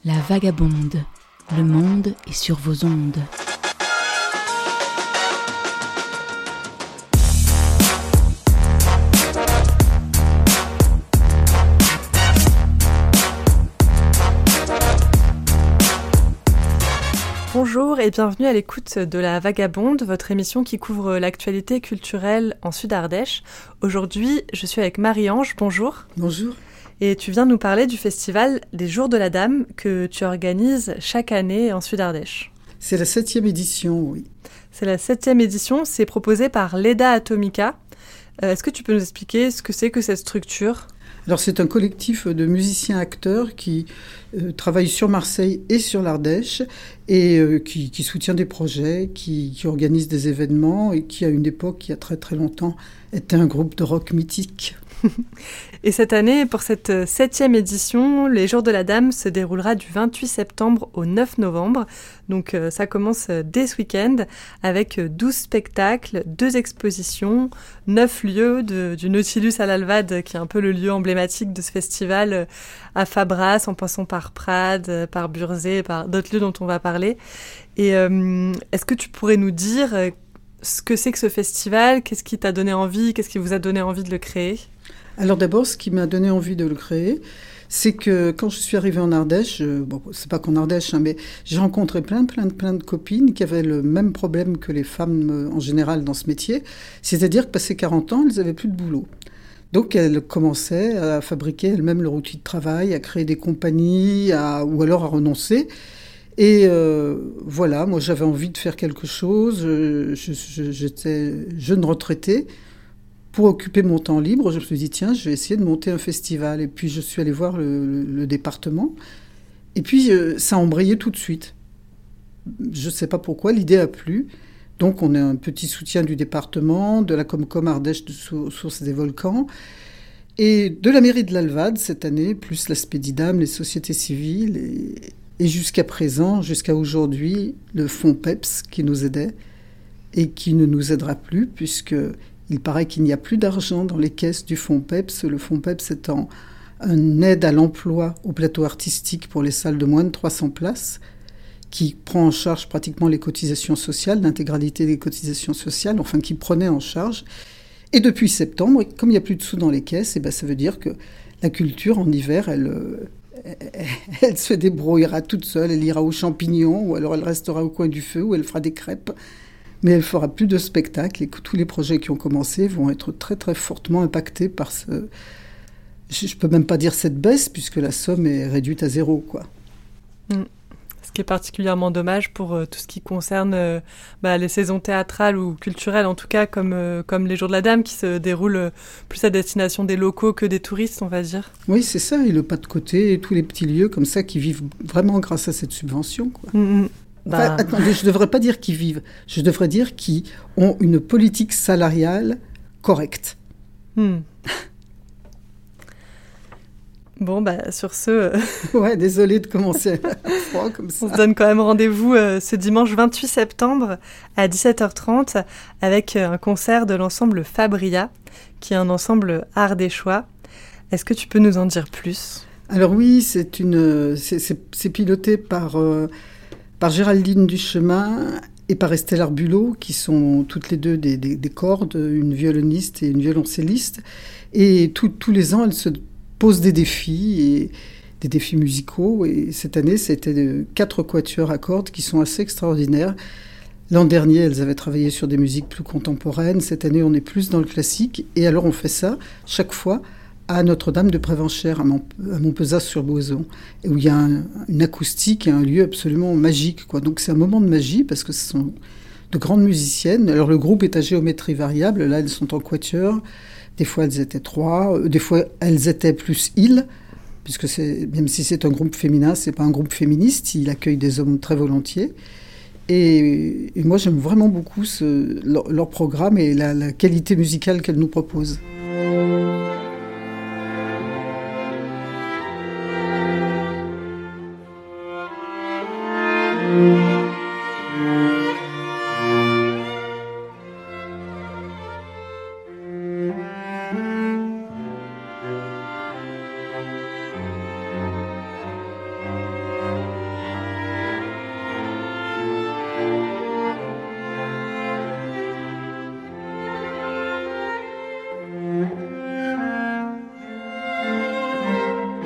La vagabonde, le monde est sur vos ondes. Bonjour et bienvenue à l'écoute de La Vagabonde, votre émission qui couvre l'actualité culturelle en Sud-Ardèche. Aujourd'hui, je suis avec Marie-Ange, bonjour. Bonjour. Et tu viens nous parler du festival des Jours de la Dame que tu organises chaque année en Sud-Ardèche. C'est la 7e édition, oui. C'est la 7e édition, c'est proposé par l'EDA Atomica. Est-ce que tu peux nous expliquer ce que c'est que cette structure ? Alors c'est un collectif de musiciens-acteurs qui travaille sur Marseille et sur l'Ardèche et qui soutient des projets, qui organise des événements et qui à une époque, il y a très très longtemps, était un groupe de rock mythique. Et cette année, pour cette 7e édition, les Jours de la Dame se déroulera du 28 septembre au 9 novembre. Donc ça commence dès ce week-end avec 12 spectacles, 2 expositions, 9 lieux du Nautilus à l'Alvade, qui est un peu le lieu emblématique de ce festival, à Fabras, en passant par Prades, par Burzet, par d'autres lieux dont on va parler. Et est-ce que tu pourrais nous dire ce que c'est que ce festival ? Qu'est-ce qui t'a donné envie ? Qu'est-ce qui vous a donné envie de le créer ? Alors d'abord, ce qui m'a donné envie de le créer, c'est que quand je suis arrivée en Ardèche, bon, c'est pas qu'en Ardèche, mais j'ai rencontré plein de copines qui avaient le même problème que les femmes en général dans ce métier, c'est-à-dire que passé 40 ans, elles n'avaient plus de boulot. Donc elles commençaient à fabriquer elles-mêmes leur outil de travail, à créer des compagnies, ou alors à renoncer. Et voilà, moi j'avais envie de faire quelque chose, j'étais jeune retraitée. Pour occuper mon temps libre, je me suis dit, tiens, je vais essayer de monter un festival. Et puis, je suis allée voir le département. Et puis, ça a embrayé tout de suite. Je ne sais pas pourquoi, l'idée a plu. Donc, on a un petit soutien du département, de la Comcom Ardèche de Sources des Volcans, et de la mairie de l'Alvade cette année, plus la Spédidam, les sociétés civiles, et jusqu'à présent, jusqu'à aujourd'hui, le fonds PEPS qui nous aidait et qui ne nous aidera plus, puisque... Il paraît qu'il n'y a plus d'argent dans les caisses du fonds PEPS. Le fonds PEPS étant une aide à l'emploi au plateau artistique pour les salles de moins de 300 places, qui prend en charge pratiquement les cotisations sociales, l'intégralité des cotisations sociales, enfin qui prenait en charge. Et depuis septembre, comme il n'y a plus de sous dans les caisses, et ben ça veut dire que la culture en hiver, elle se débrouillera toute seule, elle ira aux champignons, ou alors elle restera au coin du feu, ou elle fera des crêpes. Mais elle fera plus de spectacles et que tous les projets qui ont commencé vont être très très fortement impactés par ce... Je peux même pas dire cette baisse puisque la somme est réduite à 0, quoi. Ce qui est particulièrement dommage pour tout ce qui concerne les saisons théâtrales ou culturelles, en tout cas comme les Jours de la Dame qui se déroulent plus à destination des locaux que des touristes, on va dire. Oui, c'est ça, et le pas de côté et tous les petits lieux comme ça qui vivent vraiment grâce à cette subvention, quoi. Enfin, attendez, je ne devrais pas dire qu'ils vivent, je devrais dire qu'ils ont une politique salariale correcte. Bon, sur ce... Ouais, désolée de commencer à froid comme ça. On se donne quand même rendez-vous ce dimanche 28 septembre à 17h30 avec un concert de l'ensemble Fabria, qui est un ensemble ardéchois. Est-ce que tu peux nous en dire plus ? Alors oui, c'est piloté par Géraldine Duchemin et par Estelle Arbulot, qui sont toutes les deux des cordes, une violoniste et une violoncelliste. Et tous les ans, elles se posent des défis, et des défis musicaux. Et cette année, c'était 4 quatuors à cordes qui sont assez extraordinaires. L'an dernier, elles avaient travaillé sur des musiques plus contemporaines. Cette année, on est plus dans le classique. Et alors, on fait ça chaque fois à Notre-Dame de Prévenchères, à Montpezat-sur-Boison, où il y a une acoustique et un lieu absolument magique, quoi. Donc c'est un moment de magie, parce que ce sont de grandes musiciennes. Alors le groupe est à géométrie variable, là elles sont en quatuor, des fois elles étaient 3, des fois elles étaient plus ils, puisque même si c'est un groupe féminin, c'est pas un groupe féministe, il accueille des hommes très volontiers. Et moi j'aime vraiment beaucoup leur programme et la qualité musicale qu'elles nous proposent.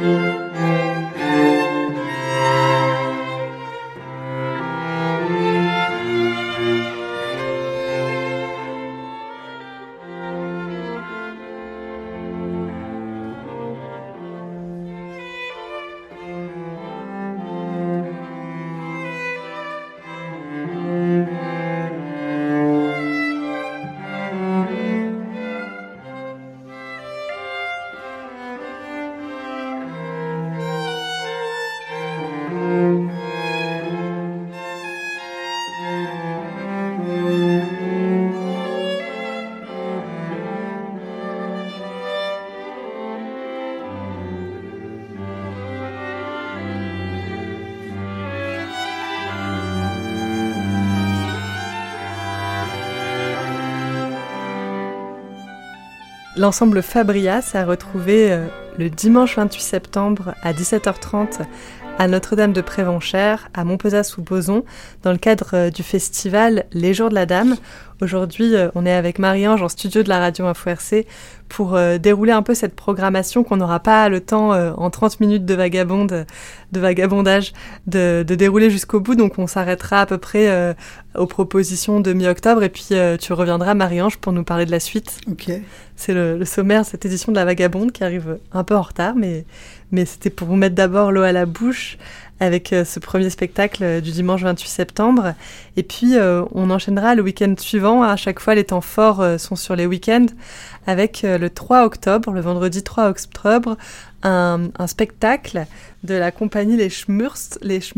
L'ensemble Fabria s'est retrouvé le dimanche 28 septembre à 17h30 à Notre-Dame de Prévenchères, à Montpezat-sous-Bozon, dans le cadre du festival Les Jours de la Dame. Aujourd'hui, on est avec Marie-Ange en studio de la radio Info RC pour dérouler un peu cette programmation qu'on n'aura pas le temps en 30 minutes de vagabondage de dérouler jusqu'au bout. Donc on s'arrêtera à peu près aux propositions de mi-octobre et puis tu reviendras, Marie-Ange, pour nous parler de la suite. Ok. C'est le sommaire de cette édition de la Vagabonde qui arrive un peu en retard, mais c'était pour vous mettre d'abord l'eau à la bouche avec ce premier spectacle du dimanche 28 septembre. Et puis, on enchaînera le week-end suivant. À chaque fois, les temps forts sont sur les week-ends avec le 3 octobre, le vendredi 3 octobre, un spectacle de la compagnie Les Schmurz,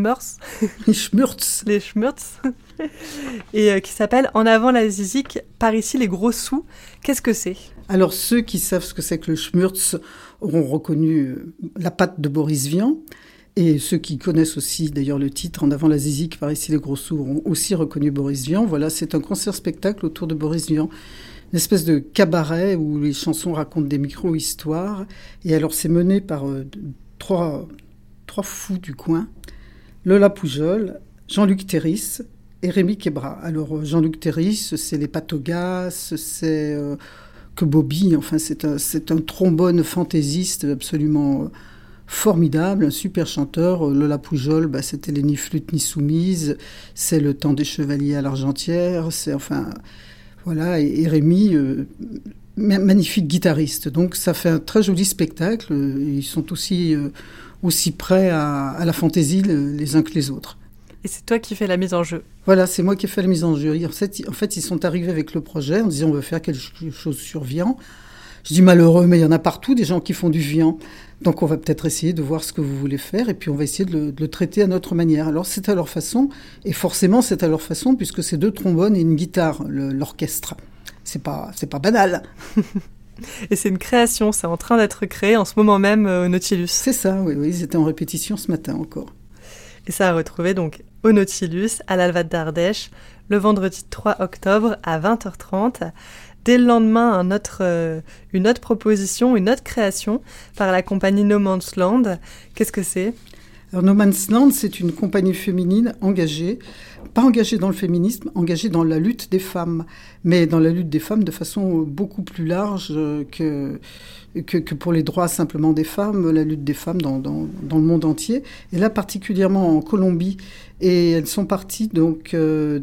et qui s'appelle En avant la zizik, par ici les gros sous. Qu'est-ce que c'est ? Alors, ceux qui savent ce que c'est que le Schmurz auront reconnu la patte de Boris Vian. Et ceux qui connaissent aussi, d'ailleurs, le titre « En avant la zizik, par ici les gros sous » auront aussi reconnu Boris Vian. Voilà, c'est un concert-spectacle autour de Boris Vian. Une espèce de cabaret où les chansons racontent des micro-histoires. Et alors, c'est mené par trois fous du coin. Lola Poujol, Jean-Luc Terris et Rémi Quebra. Alors, Jean-Luc Terris, c'est les Patogas, c'est que Bobby. Enfin, c'est un trombone fantaisiste absolument formidable, un super chanteur. Lola Poujol, c'était les Ni flûte ni soumise, c'est le temps des chevaliers à l'Argentière, c'est enfin voilà. Et Rémi, magnifique guitariste. Donc ça fait un très joli spectacle. Ils sont aussi prêts à la fantaisie les uns que les autres. Et c'est toi qui fais la mise en jeu. Voilà, c'est moi qui ai fait la mise en jeu. En fait, ils sont arrivés avec le projet en disant on veut faire quelque chose sur Vian. Je dis malheureux, mais il y en a partout des gens qui font du Vian. Donc on va peut-être essayer de voir ce que vous voulez faire et puis on va essayer de le traiter à notre manière. Alors c'est à leur façon, et forcément c'est à leur façon puisque c'est 2 trombones et une guitare, l'orchestre. C'est pas banal. Et c'est une création, c'est en train d'être créé en ce moment même au Nautilus. C'est ça, oui, ils étaient en répétition ce matin encore. Et ça a retrouvé donc au Nautilus, à l'Alvat d'Ardèche, le vendredi 3 octobre à 20h30. Dès le lendemain, une autre proposition, une autre création par la compagnie No Man's Land. Qu'est-ce que c'est ? Alors, No Man's Land, c'est une compagnie féminine engagée, pas engagée dans le féminisme, engagée dans la lutte des femmes, mais dans la lutte des femmes de façon beaucoup plus large que pour les droits simplement des femmes, la lutte des femmes dans le monde entier, et là particulièrement en Colombie. Et elles sont parties donc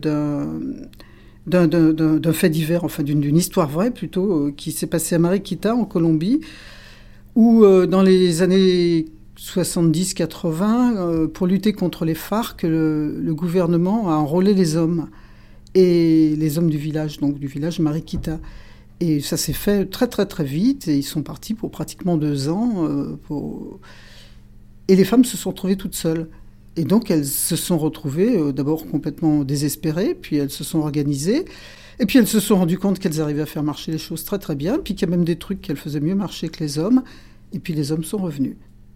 d'un fait divers, enfin d'une histoire vraie plutôt, qui s'est passée à Mariquita en Colombie, où dans les années 70-80, pour lutter contre les FARC, le gouvernement a enrôlé les hommes, et les hommes du village Mariquita. Et ça s'est fait très très très vite, et ils sont partis pour pratiquement 2 ans, et les femmes se sont retrouvées toutes seules. Et donc, elles se sont retrouvées d'abord complètement désespérées, puis elles se sont organisées, et puis elles se sont rendues compte qu'elles arrivaient à faire marcher les choses très très bien, puis qu'il y a même des trucs qu'elles faisaient mieux marcher que les hommes, et puis les hommes sont revenus.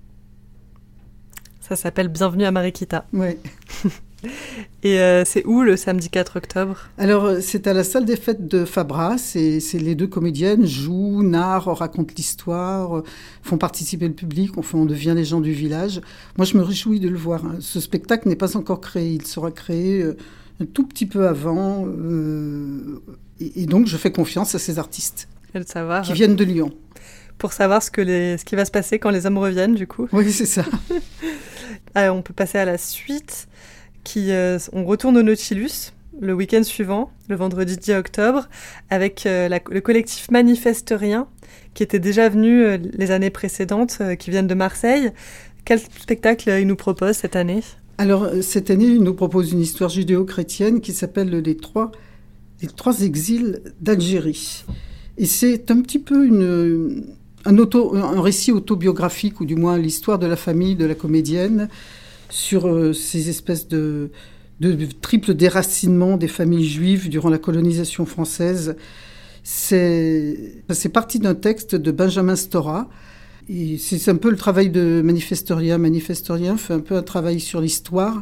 Ça s'appelle Bienvenue à Mariquita. Oui. Et c'est où le samedi 4 octobre ? Alors, c'est à la salle des fêtes de Fabras, c'est les 2 comédiennes jouent, narrent, racontent l'histoire, font participer le public, on devient les gens du village. Moi, je me réjouis de le voir. Ce spectacle n'est pas encore créé, il sera créé un tout petit peu avant, et donc je fais confiance à ces artistes Et le savoir, qui viennent de Lyon. pour savoir ce qui va se passer quand les hommes reviennent, du coup. Oui, c'est ça. On peut passer à la suite, on retourne au Nautilus le week-end suivant, le vendredi 10 octobre, avec le collectif Manifeste Rien, qui était déjà venu les années précédentes, qui viennent de Marseille. Quel spectacle ils nous proposent cette année ? Alors, cette année, ils nous proposent une histoire judéo-chrétienne qui s'appelle les trois exils d'Algérie. Et c'est un petit peu un récit autobiographique, ou du moins l'histoire de la famille de la comédienne, sur ces espèces de triple déracinement des familles juives durant la colonisation française. C'est parti d'un texte de Benjamin Stora. Et c'est un peu le travail de Manifeste Rien. Manifeste Rien fait un peu un travail sur l'histoire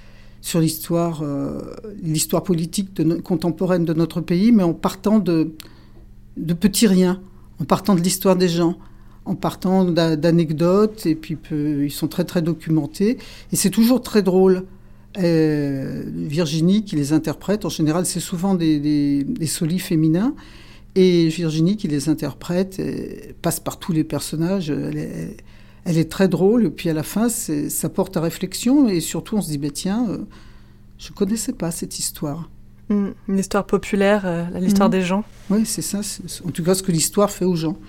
politique contemporaine de notre pays, mais en partant de petits riens, en partant de l'histoire des gens, en partant d'anecdotes, et puis ils sont très très documentés. Et c'est toujours très drôle. Virginie qui les interprète, en général c'est souvent des solis féminins, et Virginie qui les interprète passe par tous les personnages, elle est très drôle, et puis à la fin ça porte à réflexion, et surtout on se dit tiens, je ne connaissais pas cette histoire. Une histoire populaire, l'histoire des gens. Oui, c'est ça, en tout cas ce que l'histoire fait aux gens.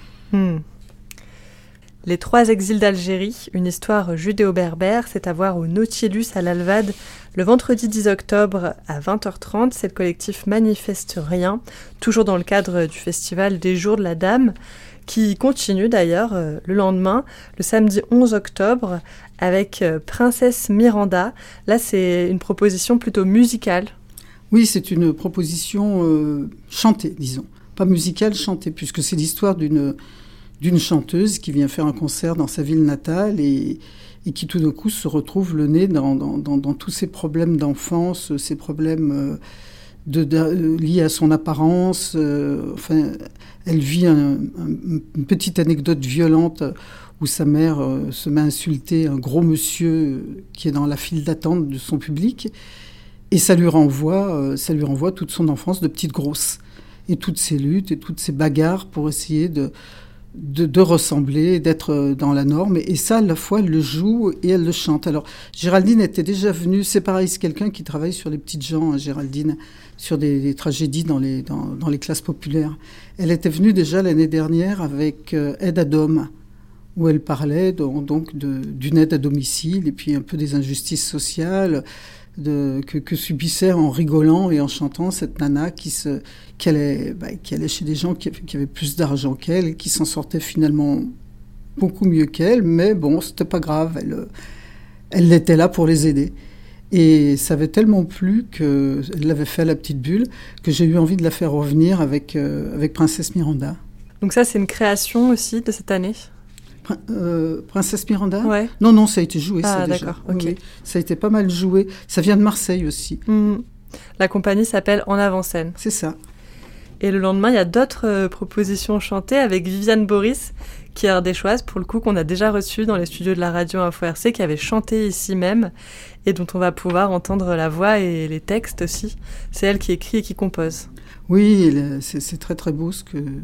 Les trois exils d'Algérie, une histoire judéo-berbère, c'est à voir au Nautilus à l'Alvade le vendredi 10 octobre à 20h30. C'est le collectif Manifeste Rien, toujours dans le cadre du festival des Jours de la Dame, qui continue d'ailleurs le lendemain, le samedi 11 octobre, avec Princesse Miranda. Là, c'est une proposition plutôt musicale. Oui, c'est une proposition chantée, disons. Pas musicale, chantée, puisque c'est l'histoire d'une chanteuse qui vient faire un concert dans sa ville natale et qui tout d'un coup se retrouve le nez dans tous ces problèmes d'enfance, ces problèmes liés à son apparence. Elle vit une petite anecdote violente où sa mère se met à insulter un gros monsieur qui est dans la file d'attente de son public, et ça lui renvoie toute son enfance de petite grosse, et toutes ses luttes et toutes ses bagarres pour essayer de ressembler, d'être dans la norme. Et ça, à la fois, elle le joue et elle le chante. Alors, Géraldine était déjà venue, c'est pareil, c'est quelqu'un qui travaille sur les petites gens, hein, Géraldine, sur des tragédies dans les classes populaires. Elle était venue déjà l'année dernière avec Aide à Dom, où elle parlait donc d'une aide à domicile et puis un peu des injustices sociales que subissait en rigolant et en chantant cette nana qui allait chez des gens qui avaient plus d'argent qu'elle et qui s'en sortaient finalement beaucoup mieux qu'elle, mais bon, c'était pas grave, elle était là pour les aider. Et ça avait tellement plu qu'elle l'avait fait à la petite bulle que j'ai eu envie de la faire revenir avec Princesse Miranda. Donc ça, c'est une création aussi de cette année ? Princesse Miranda ? Ouais. Non, ça a été joué, ça, déjà. D'accord, ok. Oui, ça a été pas mal joué. Ça vient de Marseille aussi. La compagnie s'appelle En Avant-Scène. C'est ça. Et le lendemain, il y a d'autres propositions chantées avec Viviane Boris, qui est ardéchoise, pour le coup, qu'on a déjà reçue dans les studios de la radio Info RC, qui avait chanté ici même, et dont on va pouvoir entendre la voix et les textes aussi. C'est elle qui écrit et qui compose. Oui, c'est très très beau ce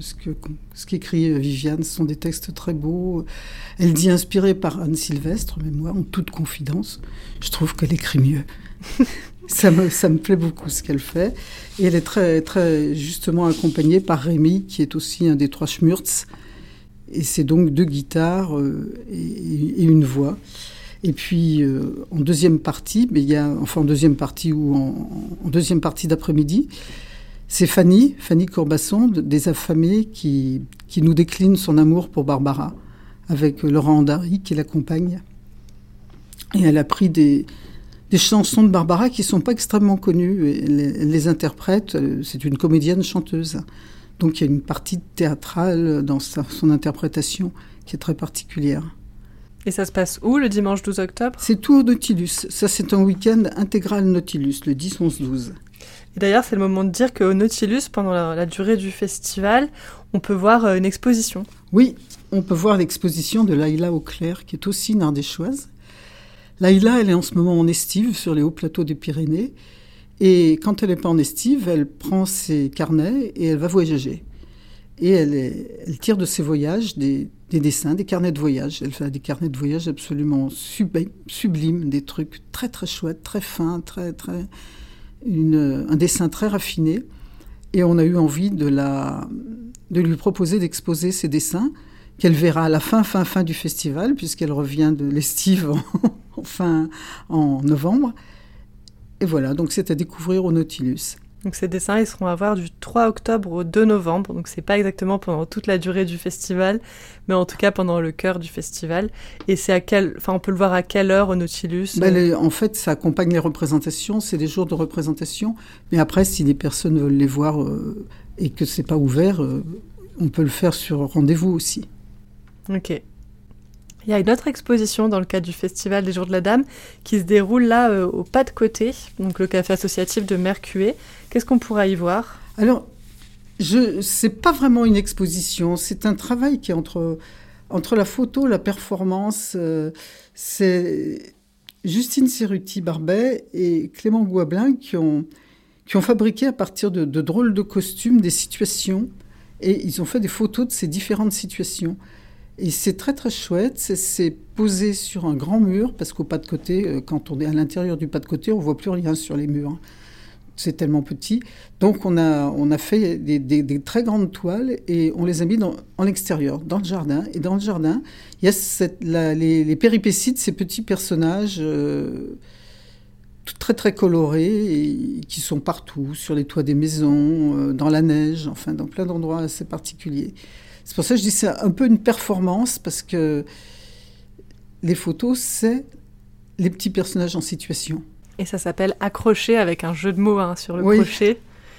qu'écrit Viviane. Ce sont des textes très beaux. Elle dit inspirée par Anne Sylvestre, mais moi, en toute confidence, je trouve qu'elle écrit mieux. Ça me plaît beaucoup ce qu'elle fait. Et elle est très, très justement accompagnée par Rémi, qui est aussi un des trois Schmurtz. Et c'est donc 2 guitares et une voix. Et puis, en deuxième partie d'après-midi, c'est Fanny Courbasson, des Affamés, qui nous décline son amour pour Barbara, avec Laurent Andary qui l'accompagne. Et elle a pris des chansons de Barbara qui ne sont pas extrêmement connues. Elle les interprète, c'est une comédienne chanteuse. Donc il y a une partie théâtrale dans son interprétation qui est très particulière. Et ça se passe où, le dimanche 12 octobre ? C'est tout au Nautilus. Ça, c'est un week-end intégral Nautilus, le 10, 11, 12. Et d'ailleurs, c'est le moment de dire qu'au Nautilus, pendant la durée du festival, on peut voir une exposition. Oui, on peut voir l'exposition de Laïla Auclair, qui est aussi une ardéchoise. Laïla, elle est en ce moment en estive sur les hauts plateaux des Pyrénées. Et quand elle n'est pas en estive, elle prend ses carnets et elle va voyager. Et elle tire de ses voyages des dessins, des carnets de voyage. Elle fait des carnets de voyage absolument sublimes, des trucs très très chouettes, très fins, un dessin très raffiné. Et on a eu envie de lui proposer d'exposer ses dessins, qu'elle verra à la fin du festival, puisqu'elle revient de l'estive en novembre. Et voilà, donc c'est à découvrir au Nautilus. Donc ces dessins, ils seront à voir du 3 octobre au 2 novembre. Donc c'est pas exactement pendant toute la durée du festival, mais en tout cas pendant le cœur du festival. Et c'est on peut le voir à quelle heure au Nautilus? En fait, ça accompagne les représentations, c'est des jours de représentation. Mais après, si des personnes veulent les voir et que c'est pas ouvert, on peut le faire sur rendez-vous aussi. Ok. Il y a une autre exposition dans le cadre du Festival des Jours de la Dame qui se déroule là au Pas de Côté, donc le café associatif de Mercué. Qu'est-ce qu'on pourra y voir? Alors, c'est pas vraiment une exposition, c'est un travail qui est entre la photo, la performance. C'est Justine Cerruti-Barbet et Clément Gouablin qui ont fabriqué à partir de drôles de costumes des situations, et ils ont fait des photos de ces différentes situations. Et c'est très très chouette, c'est posé sur un grand mur, parce qu'au Pas de Côté, quand on est à l'intérieur du Pas de Côté, on ne voit plus rien sur les murs. C'est tellement petit. Donc on a fait des très grandes toiles et on les a mis en extérieur, dans le jardin. Et dans le jardin, il y a les péripéties de ces petits personnages très très colorés et qui sont partout, sur les toits des maisons, dans la neige, enfin dans plein d'endroits assez particuliers. C'est pour ça que je dis que c'est un peu une performance, parce que les photos, c'est les petits personnages en situation. Et ça s'appelle Accrocher, avec un jeu de mots sur le crochet.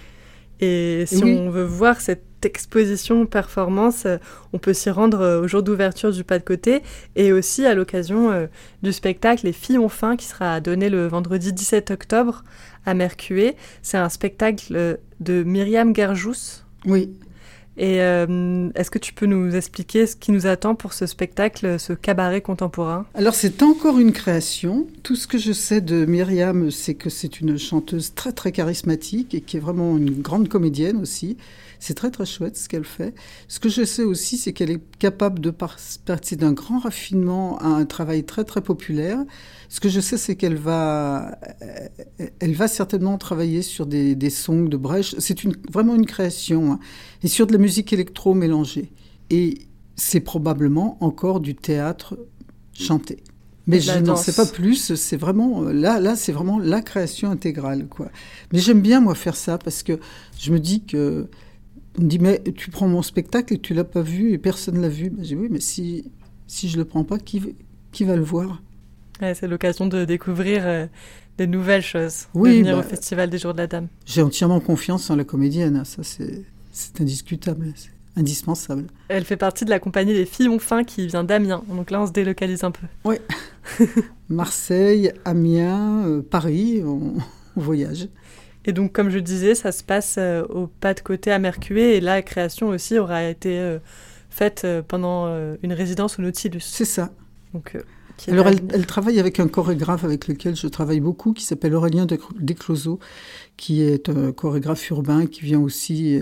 Et si on veut voir cette exposition performance, on peut s'y rendre au jour d'ouverture du Pas de Côté, et aussi à l'occasion du spectacle Les Filles ont faim, qui sera donné le vendredi 17 octobre à Mercué. C'est un spectacle de Myriam Gerjous. Oui. Et est-ce que tu peux nous expliquer ce qui nous attend pour ce spectacle, ce cabaret contemporain? Alors c'est encore une création. Tout ce que je sais de Myriam, c'est que c'est une chanteuse très très charismatique et qui est vraiment une grande comédienne aussi. C'est très très chouette ce qu'elle fait. Ce que je sais aussi, c'est qu'elle est capable de partir d'un grand raffinement à un travail très très populaire. Ce que je sais, c'est qu'elle va certainement travailler sur des songs de Brecht. C'est vraiment une création, et sur de la musique électro mélangée. Et c'est probablement encore du théâtre chanté. Mais je n'en sais pas plus. C'est vraiment là, c'est vraiment la création intégrale, quoi. Mais j'aime bien moi faire ça, parce que je me dis que on me dit, mais tu prends mon spectacle et tu l'as pas vu et personne l'a vu. J'ai dit, oui, mais si je le prends pas, qui va le voir? Ouais, c'est l'occasion de découvrir des nouvelles choses, de venir au Festival des Jours de la Dame. J'ai entièrement confiance en la comédienne, ça c'est indiscutable, c'est indispensable. Elle fait partie de la compagnie Les Filles ont faim qui vient d'Amiens, donc là on se délocalise un peu. Oui, Marseille, Amiens, Paris, on voyage. Et donc, comme je disais, ça se passe au Pas de Côté à Mercué, et là, la création aussi aura été faite pendant une résidence au Nautilus. C'est ça. Donc, alors, elle travaille avec un chorégraphe avec lequel je travaille beaucoup, qui s'appelle Aurélien Descloseaux, qui est un chorégraphe urbain, qui vient aussi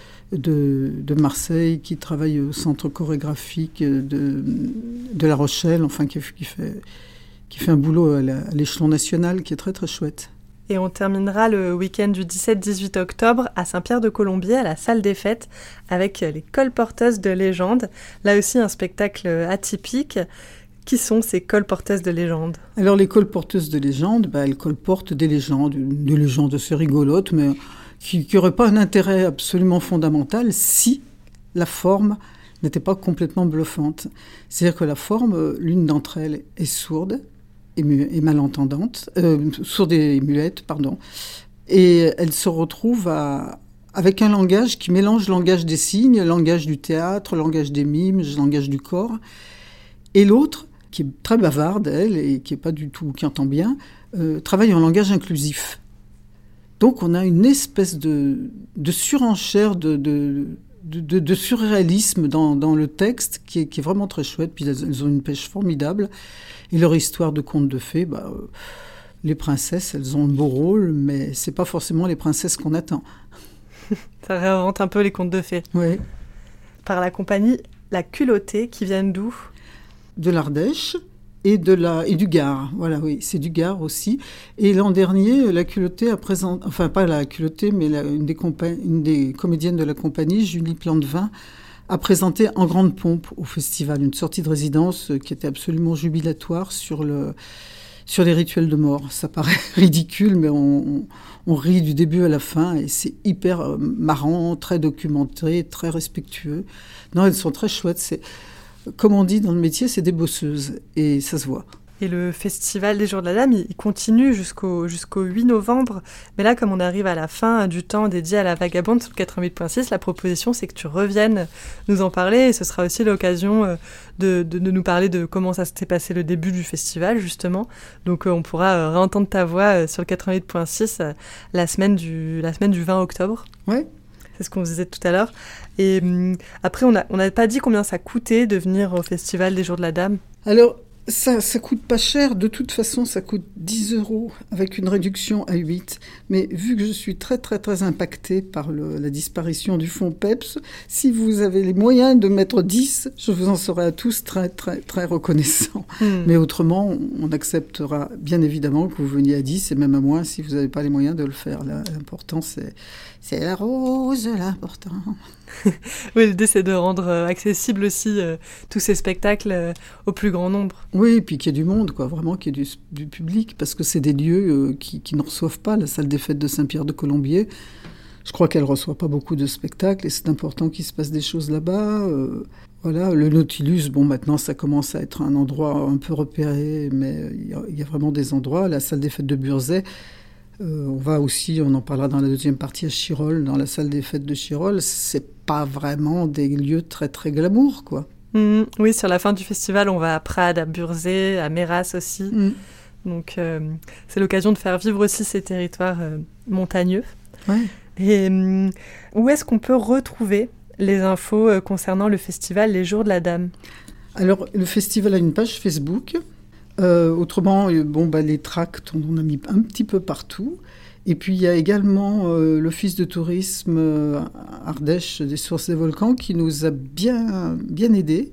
de Marseille, qui travaille au centre chorégraphique de La Rochelle, enfin, qui fait un boulot à l'échelon national qui est très, très chouette. Et on terminera le week-end du 17-18 octobre à Saint-Pierre-de-Colombier, à la salle des fêtes, avec les colporteuses de légende. Là aussi, un spectacle atypique. Qui sont ces colporteuses de légende? Alors, les colporteuses de légende, elles colportent des légendes assez rigolotes, mais qui n'auraient pas un intérêt absolument fondamental si la forme n'était pas complètement bluffante. C'est-à-dire que la forme, l'une d'entre elles est sourde et malentendante, sourde et muette, pardon, et elle se retrouve avec un langage qui mélange le langage des signes, le langage du théâtre, le langage des mimes, le langage du corps, et l'autre, qui est très bavarde, elle, et qui entend bien, travaille en langage inclusif. Donc on a une espèce de surenchère, de surréalisme dans le texte qui est vraiment très chouette. Puis elles ont une pêche formidable. Et leur histoire de conte de fées, les princesses, elles ont un beau rôle, mais c'est pas forcément les princesses qu'on attend. Ça réinvente un peu les contes de fées. Oui. par la compagnie La Culottée, qui viennent d'où ? De l'Ardèche et du Gard. Voilà, oui, c'est du Gard aussi. Et l'an dernier, La Culottée a présenté, enfin pas La Culottée, mais une des comédiennes de la compagnie, Julie Plantevin, a présenté en grande pompe au festival une sortie de résidence qui était absolument jubilatoire sur les rituels de mort. Ça paraît ridicule, mais on rit du début à la fin et c'est hyper marrant, très documenté, très respectueux. Non, elles sont très chouettes. Comme on dit dans le métier, c'est des bosseuses et ça se voit. Et le festival des Jours de la Dame, il continue jusqu'au 8 novembre. Mais là, comme on arrive à la fin du temps dédié à la Vagabonde sur le 88.6, la proposition, c'est que tu reviennes nous en parler. Et ce sera aussi l'occasion de nous parler de comment ça s'était passé le début du festival, justement. Donc, on pourra réentendre ta voix sur le 88.6 la semaine du 20 octobre. Ouais. C'est ce qu'on disait tout à l'heure. Et après, on n'a pas dit combien ça coûtait de venir au festival des Jours de la Dame. Alors, ça coûte pas cher. De toute façon, ça coûte 10 € avec une réduction à 8. Mais vu que je suis très, très, très impactée par la disparition du fonds PEPS, si vous avez les moyens de mettre 10, je vous en serai à tous très, très, très reconnaissant. Mais autrement, on acceptera bien évidemment que vous veniez à 10 et même à moins si vous n'avez pas les moyens de le faire. Là, l'important, c'est la rose, l'important. Oui, l'idée, c'est de rendre accessible aussi tous ces spectacles au plus grand nombre. Oui, et puis qu'il y ait du monde, quoi, vraiment qu'il y ait du public, parce que c'est des lieux qui ne reçoivent pas. La salle des fêtes de Saint-Pierre-de-Colombier, je crois qu'elle ne reçoit pas beaucoup de spectacles, et c'est important qu'il se passe des choses là-bas. Voilà, le Nautilus, bon, maintenant, ça commence à être un endroit un peu repéré, mais il y a vraiment des endroits. La salle des fêtes de Burzet, on va aussi, on en parlera dans la deuxième partie, à Chirol, dans la salle des fêtes de Chirol. C'est pas vraiment des lieux très, très glamour, quoi. Oui, sur la fin du festival, on va à Prades, à Burzet, à Méras aussi. Donc, c'est l'occasion de faire vivre aussi ces territoires montagneux. Ouais. Et où est-ce qu'on peut retrouver les infos concernant le festival Les Jours de la Dame ? Alors, le festival a une page Facebook. Autrement, les tracts, on en a mis un petit peu partout. Et puis, il y a également l'Office de tourisme Ardèche des Sources des Volcans qui nous a bien aidés.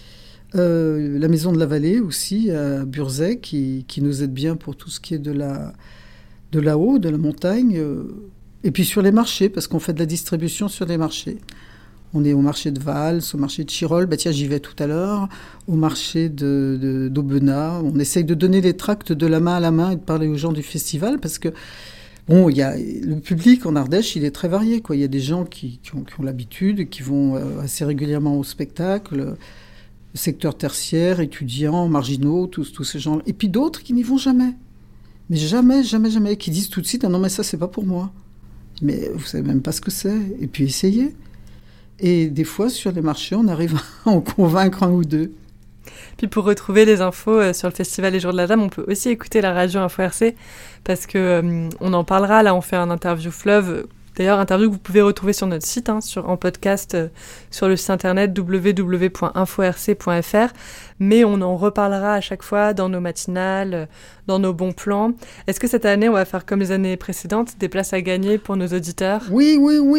La Maison de la Vallée aussi, à Burzet, qui nous aide bien pour tout ce qui est de là-haut, de la montagne. Et puis sur les marchés, parce qu'on fait de la distribution sur des marchés. On est au marché de Vals, au marché de Chirol, tiens, j'y vais tout à l'heure, au marché d'Aubenas. On essaye de donner les tracts de la main à la main et de parler aux gens du festival, parce que il y a le public en Ardèche, il est très varié, quoi. Il y a des gens qui ont l'habitude, qui vont assez régulièrement au spectacle, le secteur tertiaire, étudiants, marginaux, tous ces gens. Et puis d'autres qui n'y vont jamais. Mais jamais, qui disent tout de suite « Ah non, mais ça, c'est pas pour moi. » Mais vous savez même pas ce que c'est. Et puis essayez. Et des fois, sur les marchés, on arrive à en convaincre un ou deux. Puis pour retrouver les infos sur le festival Les Jours de la Dame, on peut aussi écouter la radio Info RC, parce que on en parlera. Là, on fait un interview fleuve. D'ailleurs, interview que vous pouvez retrouver sur notre site, en podcast, sur le site internet www.inforc.fr. Mais on en reparlera à chaque fois dans nos matinales, dans nos bons plans. Est-ce que cette année, on va faire comme les années précédentes, des places à gagner pour nos auditeurs ? Oui.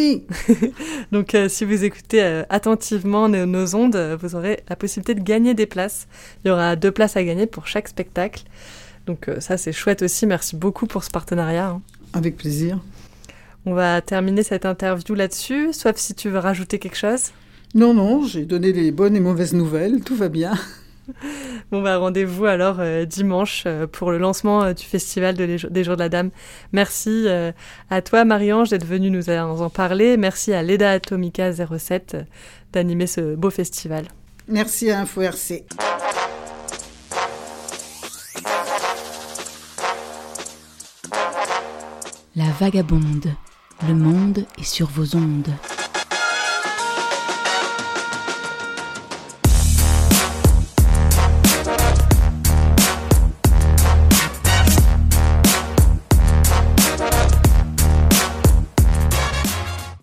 Donc, si vous écoutez attentivement nos ondes, vous aurez la possibilité de gagner des places. Il y aura 2 places à gagner pour chaque spectacle. Donc, ça, c'est chouette aussi. Merci beaucoup pour ce partenariat. Avec plaisir. On va terminer cette interview là-dessus, sauf si tu veux rajouter quelque chose. Non, j'ai donné les bonnes et mauvaises nouvelles, tout va bien. Rendez-vous alors dimanche pour le lancement du festival des Jours de la Dame. Merci à toi Marie-Ange d'être venue nous en parler. Merci à Leda Atomica 07 d'animer ce beau festival. Merci à Info RC. La Vagabonde. Le monde est sur vos ondes.